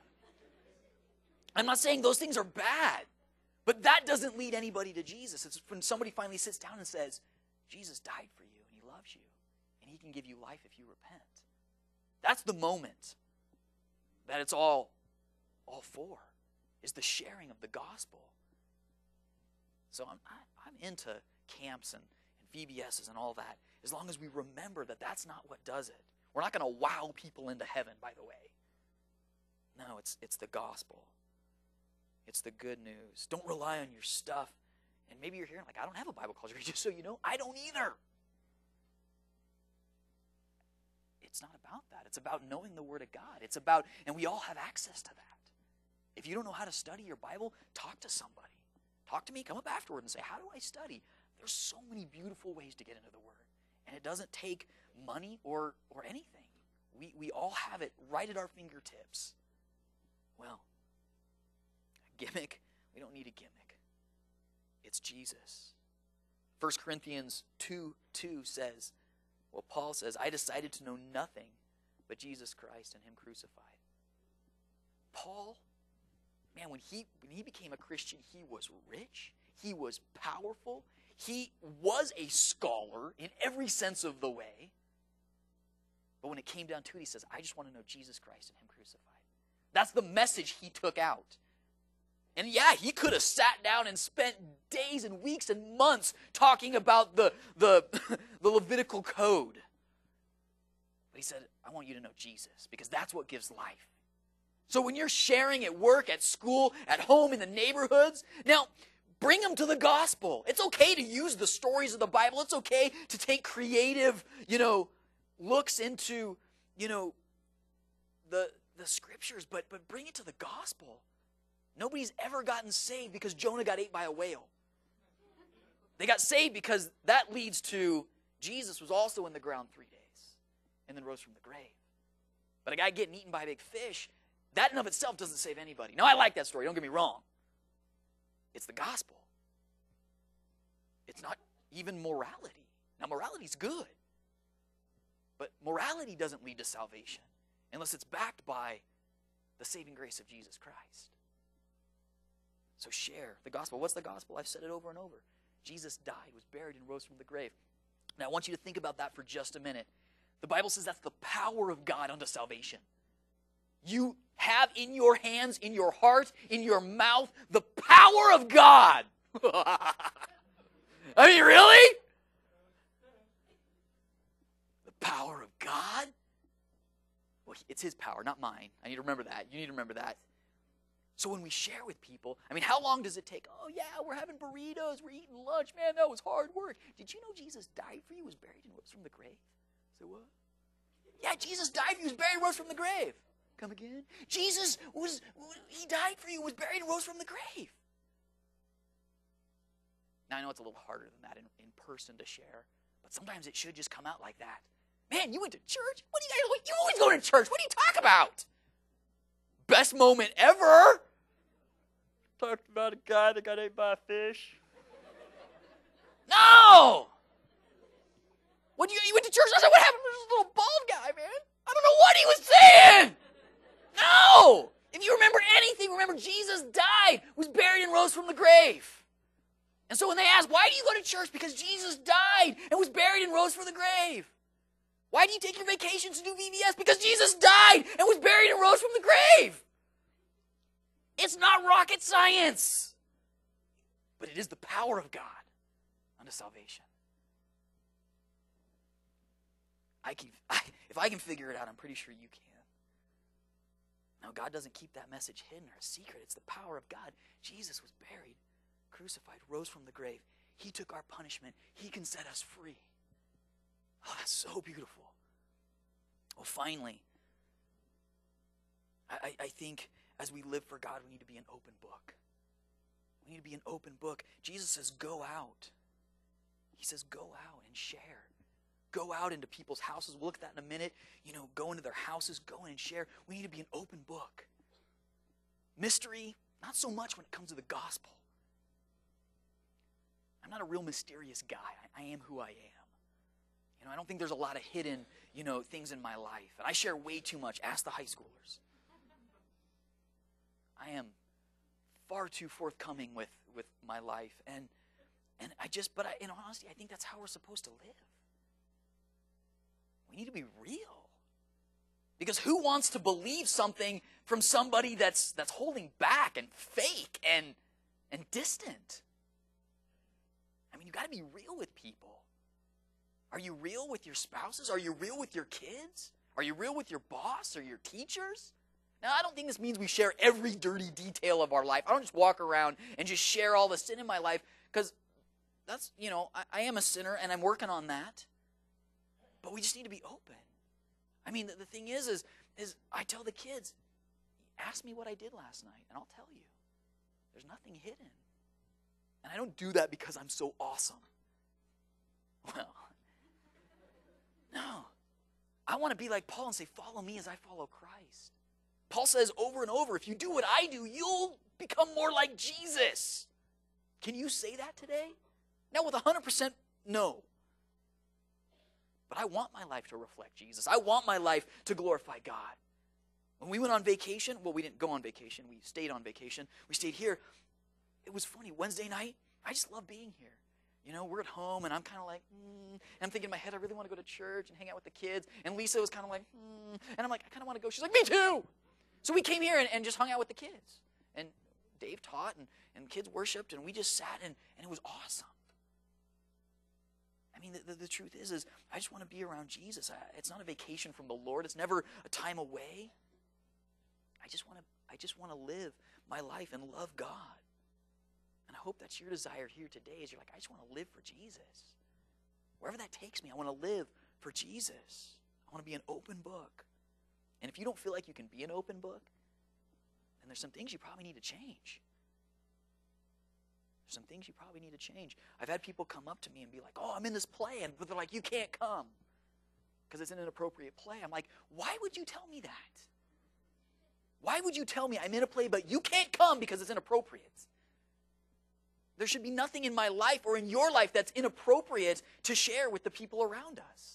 I'm not saying those things are bad, but that doesn't lead anybody to Jesus. It's when somebody finally sits down and says, Jesus died for you and he loves you and he can give you life if you repent. That's the moment that it's all all for, is the sharing of the gospel. So I'm, I, I'm into camps and, and V B Ss and all that, as long as we remember that that's not what does it. We're not going to wow people into heaven, by the way. No, it's, it's the gospel. It's the good news. Don't rely on your stuff. And maybe you're hearing like, I don't have a Bible college degree. Just so you know, I don't either. It's not about that. It's about knowing the Word of God. It's about, and we all have access to that. If you don't know how to study your Bible, talk to somebody. Talk to me. Come up afterward and say, how do I study? There's so many beautiful ways to get into the Word. And it doesn't take money or, or anything. We, we all have it right at our fingertips. Well, gimmick? We don't need a gimmick. It's Jesus. First Corinthians two two says, well, Paul says, I decided to know nothing but Jesus Christ and him crucified. Paul, man, when he when he became a Christian, he was rich, he was powerful, he was a scholar in every sense of the way. But when it came down to it, he says, I just want to know Jesus Christ and him crucified. That's the message he took out. And yeah, he could have sat down and spent days and weeks and months talking about the, the, the Levitical code. But he said, I want you to know Jesus, because that's what gives life. So when you're sharing at work, at school, at home, in the neighborhoods, now, bring them to the gospel. It's okay to use the stories of the Bible. It's okay to take creative, you know, looks into, you know, the, the scriptures, but, but bring it to the gospel. Nobody's ever gotten saved because Jonah got ate by a whale. They got saved because that leads to Jesus was also in the ground three days and then rose from the grave. But a guy getting eaten by a big fish, that in of itself doesn't save anybody. Now, I like that story. Don't get me wrong. It's the gospel. It's not even morality. Now, morality's good. But morality doesn't lead to salvation unless it's backed by the saving grace of Jesus Christ. So share the gospel. What's the gospel? I've said it over and over. Jesus died, was buried, and rose from the grave. Now, I want you to think about that for just a minute. The Bible says that's the power of God unto salvation. You have in your hands, in your heart, in your mouth, the power of God. I mean, really? The power of God? Well, it's his power, not mine. I need to remember that. You need to remember that. So when we share with people, I mean, how long does it take? Oh, yeah, we're having burritos. We're eating lunch. Man, that was hard work. Did you know Jesus died for you, was buried, and rose from the grave? Say what? Yeah, Jesus died for you, was buried, and rose from the grave. Come again? Jesus was, he died for you, was buried, and rose from the grave. Now, I know it's a little harder than that in, in person to share, but sometimes it should just come out like that. Man, you went to church? What do you guys, you always go to church. What do you talk about? Best moment ever. Talked about a guy that got ate by a fish. No! What do you, you went to church? I said, what happened to this little bald guy, man? I don't know what he was saying. No! If you remember anything, remember Jesus died, was buried, and rose from the grave. And so when they ask, why do you go to church? Because Jesus died and was buried and rose from the grave. Why do you take your vacations to do V B S? Because Jesus died and was buried and rose from the grave. It's not rocket science. But it is the power of God unto salvation. I can, I, if I can figure it out, I'm pretty sure you can. Now, God doesn't keep that message hidden or a secret. It's the power of God. Jesus was buried, crucified, rose from the grave. He took our punishment. He can set us free. Oh, that's so beautiful. Well, finally, I, I think as we live for God, we need to be an open book. We need to be an open book. Jesus says, go out. He says, go out and share. Go out into people's houses. We'll look at that in a minute. You know, go into their houses, go in and share. We need to be an open book. Mystery, not so much when it comes to the gospel. I'm not a real mysterious guy. I, I am who I am. You know, I don't think there's a lot of hidden, you know, things in my life. And I share way too much. Ask the high schoolers. I am far too forthcoming with, with my life. And and I just, but I, in honesty, I think that's how we're supposed to live. We need to be real. Because who wants to believe something from somebody that's that's holding back and fake and and distant? I mean, you got to be real with people. Are you real with your spouses? Are you real with your kids? Are you real with your boss or your teachers? Now, I don't think this means we share every dirty detail of our life. I don't just walk around and just share all the sin in my life, because that's, you know, I, I am a sinner and I'm working on that. But we just need to be open. I mean, the, the thing is, is, is I tell the kids, ask me what I did last night and I'll tell you. There's nothing hidden. And I don't do that because I'm so awesome. Well, no. I want to be like Paul and say, follow me as I follow Christ. Paul says over and over, if you do what I do, you'll become more like Jesus. Can you say that today? Now with one hundred percent no. But I want my life to reflect Jesus. I want my life to glorify God. When we went on vacation, well, we didn't go on vacation. We stayed on vacation. We stayed here. It was funny. Wednesday night, I just love being here. You know, we're at home, and I'm kind of like, hmm. And I'm thinking in my head, I really want to go to church and hang out with the kids. And Lisa was kind of like, hmm. And I'm like, I kind of want to go. She's like, me too. So we came here and, and just hung out with the kids. And Dave taught, and, and kids worshiped, and we just sat, and, and it was awesome. I mean, the, the, the truth is, is I just want to be around Jesus. I, it's not a vacation from the Lord. It's never a time away. I just want to, I just want to live my life and love God. And I hope that's your desire here today, is you're like, I just want to live for Jesus. Wherever that takes me, I want to live for Jesus. I want to be an open book. And if you don't feel like you can be an open book, then there's some things you probably need to change. There's some things you probably need to change. I've had people come up to me and be like, oh, I'm in this play, and but they're like, you can't come because it's an inappropriate play. I'm like, why would you tell me that? Why would you tell me I'm in a play, but you can't come because it's inappropriate? There should be nothing in my life or in your life that's inappropriate to share with the people around us.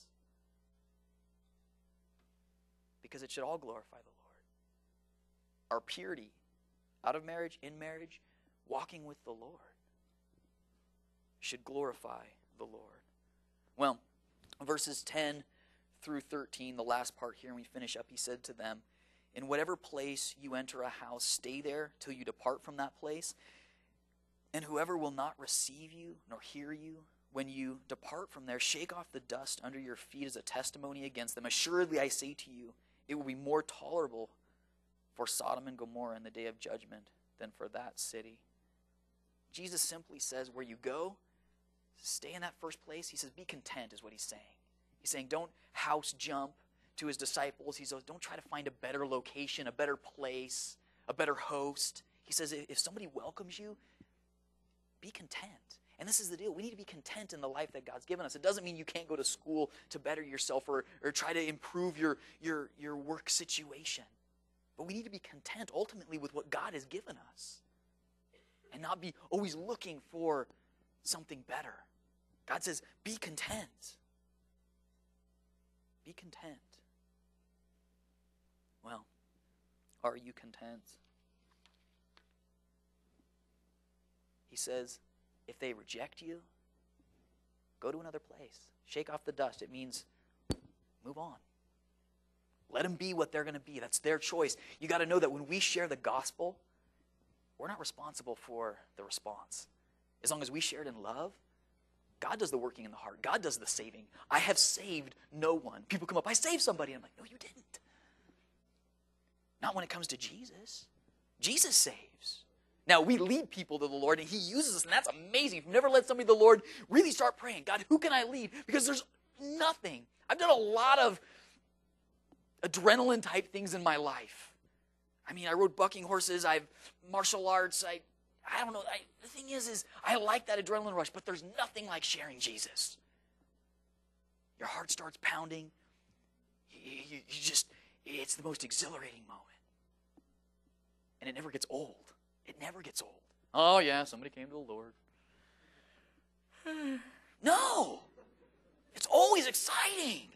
Because it should all glorify the Lord. Our purity, out of marriage, in marriage, walking with the Lord, should glorify the Lord. Well, verses ten through thirteen, the last part here, and we finish up, he said to them, in whatever place you enter a house, stay there till you depart from that place. And whoever will not receive you nor hear you, when you depart from there, shake off the dust under your feet as a testimony against them. Assuredly, I say to you, it will be more tolerable for Sodom and Gomorrah in the day of judgment than for that city. Jesus simply says, where you go, stay in that first place. He says, be content is what he's saying. He's saying, don't house jump to his disciples. He says, don't try to find a better location, a better place, a better host. He says, if somebody welcomes you, be content. And this is the deal. We need to be content in the life that God's given us. It doesn't mean you can't go to school to better yourself or, or try to improve your, your, your work situation. But we need to be content ultimately with what God has given us and not be always looking for something better. God says, be content. Be content. Well, are you content? He says, if they reject you, go to another place. Shake off the dust. It means move on. Let them be what they're going to be. That's their choice. You got to know that when we share the gospel, we're not responsible for the response. As long as we share it in love, God does the working in the heart. God does the saving. I have saved no one. People come up, I saved somebody. I'm like, no, you didn't. Not when it comes to Jesus. Jesus saves. Now, we lead people to the Lord, and he uses us, and that's amazing. If you've never led somebody to the Lord, really start praying. God, who can I lead? Because there's nothing. I've done a lot of adrenaline-type things in my life. I mean, I rode bucking horses. I've martial arts. I, I don't know. I, the thing is, is I like that adrenaline rush, but there's nothing like sharing Jesus. Your heart starts pounding. You, you, you just, it's the most exhilarating moment. And it never gets old. It never gets old. Oh, yeah, somebody came to the Lord. No! It's always exciting.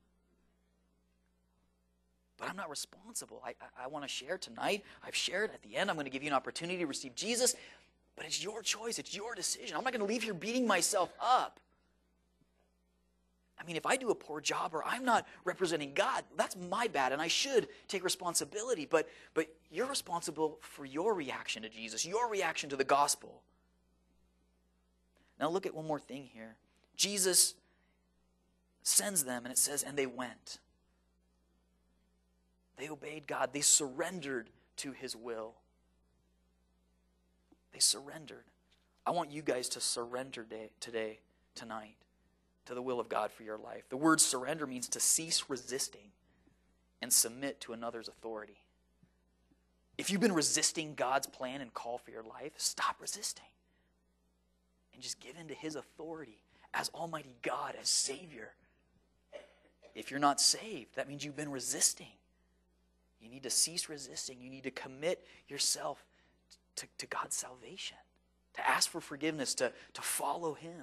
But I'm not responsible. I, I, I want to share tonight. I've shared. At the end, I'm going to give you an opportunity to receive Jesus. But it's your choice. It's your decision. I'm not going to leave here beating myself up. I mean, if I do a poor job or I'm not representing God, that's my bad, and I should take responsibility. But, but you're responsible for your reaction to Jesus, your reaction to the gospel. Now look at one more thing here. Jesus sends them, and it says, and they went. They obeyed God. They surrendered to his will. They surrendered. I want you guys to surrender day, today, tonight, to the will of God for your life. The word surrender means to cease resisting and submit to another's authority. If you've been resisting God's plan and call for your life, stop resisting and just give in to his authority as Almighty God, as Savior. If you're not saved, that means you've been resisting. You need to cease resisting. You need to commit yourself to, to God's salvation, to ask for forgiveness, to, to follow him.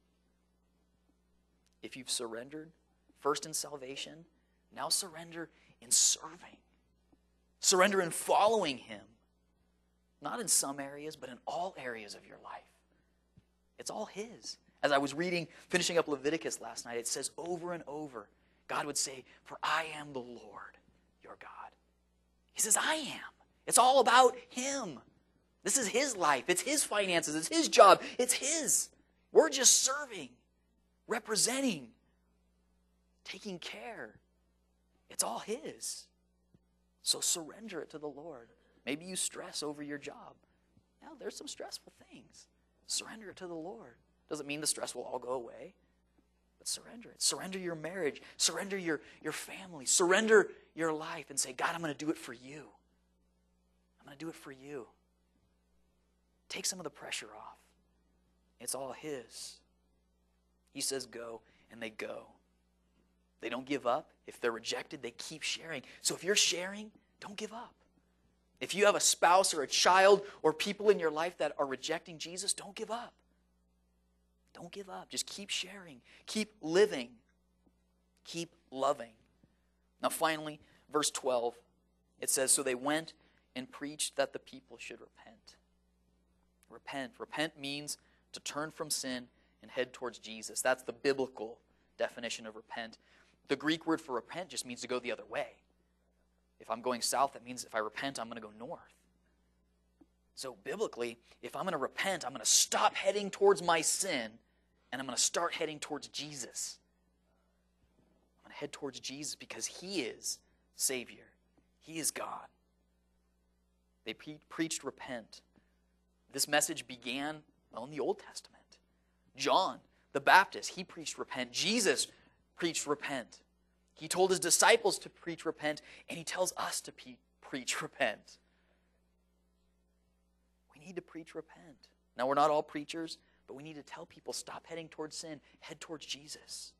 If you've surrendered, first in salvation, now surrender in serving. Surrender in following him. Not in some areas, but in all areas of your life. It's all his. As I was reading, finishing up Leviticus last night, it says over and over, God would say, for I am the Lord, your God. He says, I am. It's all about him. This is his life. It's his finances. It's his job. It's his. We're just serving, representing, taking care. It's all his. So surrender it to the Lord. Maybe you stress over your job. Now, there's some stressful things. Surrender it to the Lord. Doesn't mean the stress will all go away, but surrender it. Surrender your marriage. Surrender your, your family. Surrender your life and say, God, I'm going to do it for you. I'm going to do it for you. Take some of the pressure off. It's all his. He says go, and they go. They don't give up. If they're rejected, they keep sharing. So if you're sharing, don't give up. If you have a spouse or a child or people in your life that are rejecting Jesus, don't give up. Don't give up. Just keep sharing. Keep living. Keep loving. Now finally, verse twelve, it says, so they went and preached that the people should repent. Repent. Repent means to turn from sin and head towards Jesus. That's the biblical definition of repent. The Greek word for repent just means to go the other way. If I'm going south, that means if I repent, I'm going to go north. So biblically, if I'm going to repent, I'm going to stop heading towards my sin, and I'm going to start heading towards Jesus. I'm going to head towards Jesus because he is Savior. He is God. They pre- preached repent. This message began, well, in the Old Testament. John the Baptist, he preached repent. Jesus preached repent. He told his disciples to preach repent, and he tells us to pe- preach repent. We need to preach repent. Now, we're not all preachers, but we need to tell people, stop heading towards sin, head towards Jesus.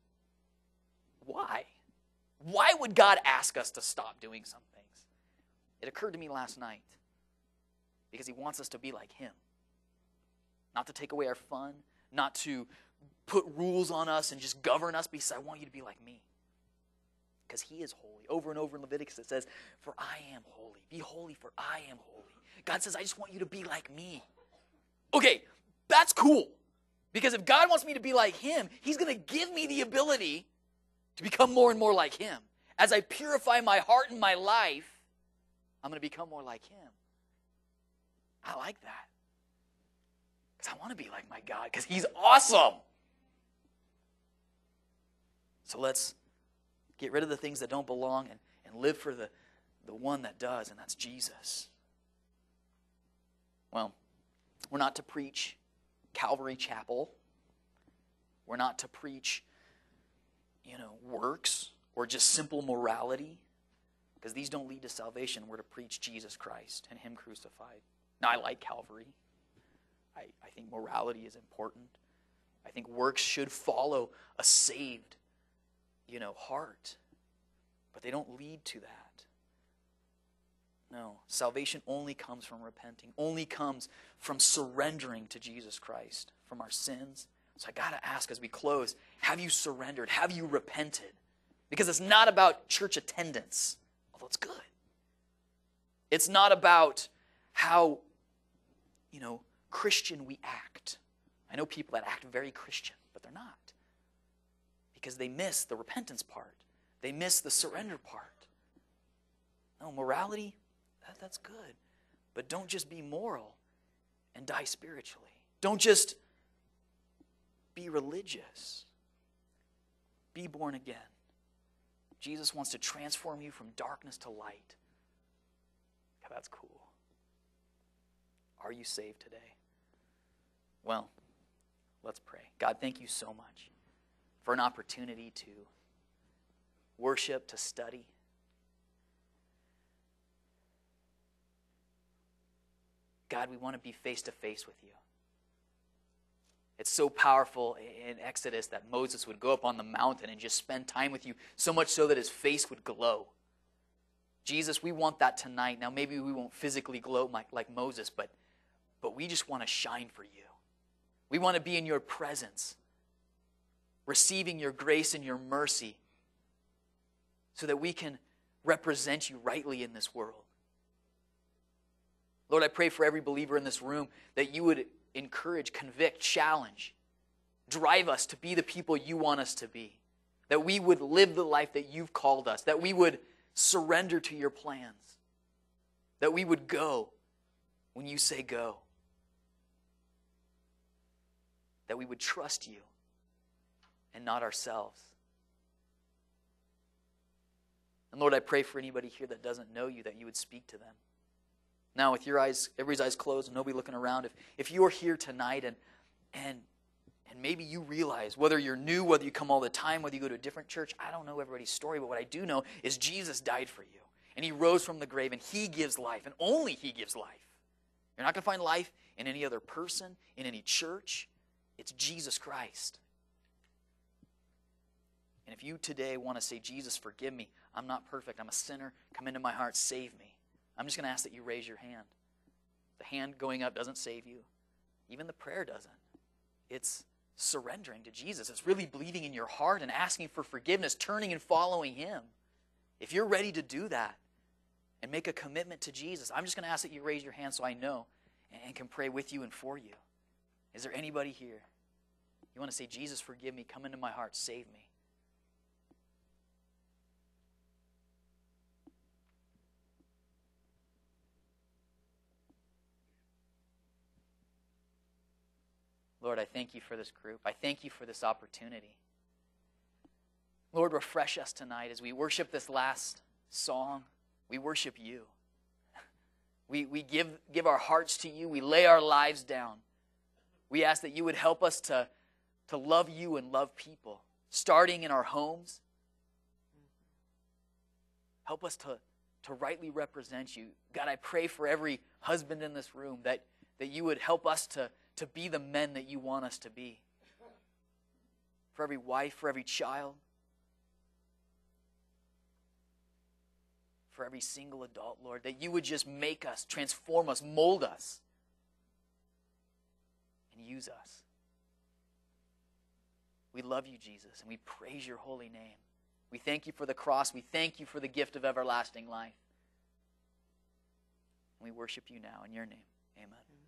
Why? Why would God ask us to stop doing some things? It occurred to me last night. Because he wants us to be like him. Not to take away our fun, not to put rules on us and just govern us, because I want you to be like me. Because he is holy. Over and over in Leviticus it says, for I am holy. Be holy, for I am holy. God says, I just want you to be like me. Okay, that's cool. Because if God wants me to be like him, he's going to give me the ability to become more and more like him. As I purify my heart and my life, I'm going to become more like him. I like that. Because I want to be like my God, because he's awesome. So let's get rid of the things that don't belong and, and live for the, the one that does, and that's Jesus. Well, we're not to preach Calvary Chapel. We're not to preach, you know, works or just simple morality, because these don't lead to salvation. We're to preach Jesus Christ and him crucified. Now, I like Calvary. I, I think morality is important. I think works should follow a saved, you know, heart. But they don't lead to that. No, salvation only comes from repenting, only comes from surrendering to Jesus Christ from our sins. So I got to ask as we close, have you surrendered? Have you repented? Because it's not about church attendance, although it's good. It's not about how, you know, Christian we act. I know people that act very Christian, but they're not. Because they miss the repentance part. They miss the surrender part. No, morality, that, that's good. But don't just be moral and die spiritually. Don't just be religious. Be born again. Jesus wants to transform you from darkness to light. That's cool. Are you saved today? Well, let's pray. God, thank you so much for an opportunity to worship, to study. God, we want to be face to face with you. It's so powerful in Exodus that Moses would go up on the mountain and just spend time with you, so much so that his face would glow. Jesus, we want that tonight. Now, maybe we won't physically glow like, like Moses, but, but we just want to shine for you. We want to be in your presence, receiving your grace and your mercy so that we can represent you rightly in this world. Lord, I pray for every believer in this room that you would encourage, convict, challenge, drive us to be the people you want us to be, that we would live the life that you've called us, that we would surrender to your plans, that we would go when you say go, that we would trust you and not ourselves. And Lord, I pray for anybody here that doesn't know you, that you would speak to them. Now, with your eyes, everybody's eyes closed and nobody looking around, if, if you're here tonight and, and, and maybe you realize, whether you're new, whether you come all the time, whether you go to a different church, I don't know everybody's story, but what I do know is Jesus died for you. And he rose from the grave, and he gives life, and only he gives life. You're not going to find life in any other person, in any church. It's Jesus Christ. And if you today want to say, Jesus, forgive me. I'm not perfect. I'm a sinner. Come into my heart. Save me. I'm just going to ask that you raise your hand. The hand going up doesn't save you. Even the prayer doesn't. It's surrendering to Jesus. It's really believing in your heart and asking for forgiveness, turning and following him. If you're ready to do that and make a commitment to Jesus, I'm just going to ask that you raise your hand so I know and can pray with you and for you. Is there anybody here? You want to say, Jesus, forgive me. Come into my heart. Save me. Lord, I thank you for this group. I thank you for this opportunity. Lord, refresh us tonight as we worship this last song. We worship you. We, we give, give our hearts to you. We lay our lives down. We ask that you would help us to, to love you and love people, starting in our homes. Help us to, to rightly represent you. God, I pray for every husband in this room that, that you would help us to to be the men that you want us to be. For every wife, for every child, for every single adult, Lord, that you would just make us, transform us, mold us, and use us. We love you, Jesus, and we praise your holy name. We thank you for the cross. We thank you for the gift of everlasting life. And we worship you now in your name. Amen.